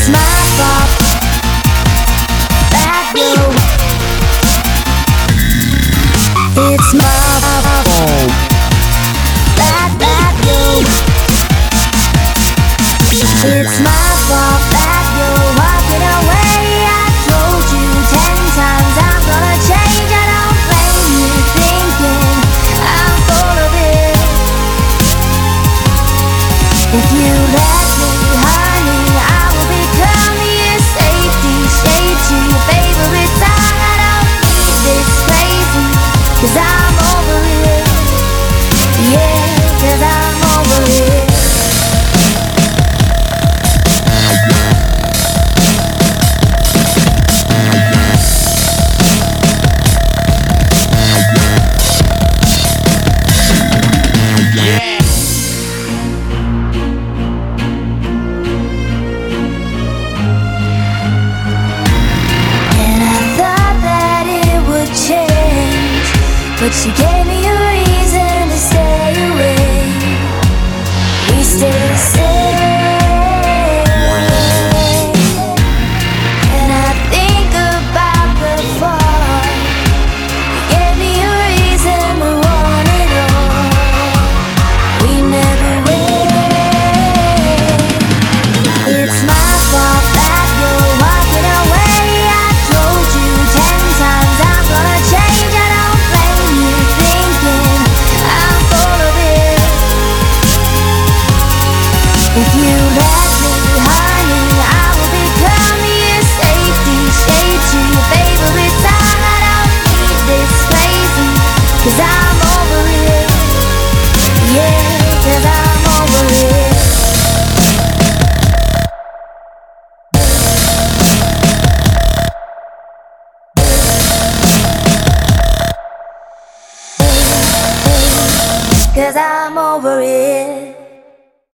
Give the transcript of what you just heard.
It's my fault that you. It's my fault that you. It's my fault that you're walking away. I told you 10 times I'm gonna change. I don't blame you thinking I'm full of it. If you let me, honey, I will become your safety shade to your favorite song. I don't need this crazy, 'cause I'm over it. Yeah, 'cause I'm over it. But she gave me a reason to stay away. We stay the same. And I think about before. You gave me a reason to want it all. We never wait. It's my fault that you're walking away. I told you 10 times I'm gonna change. I don't blame you thinking I'm full of it. If you let me, honey, I will become your safety shade to your favorite song. I don't need this crazy, 'cause I'm over it. Yeah, 'cause I'm over it. Cause I'm over it.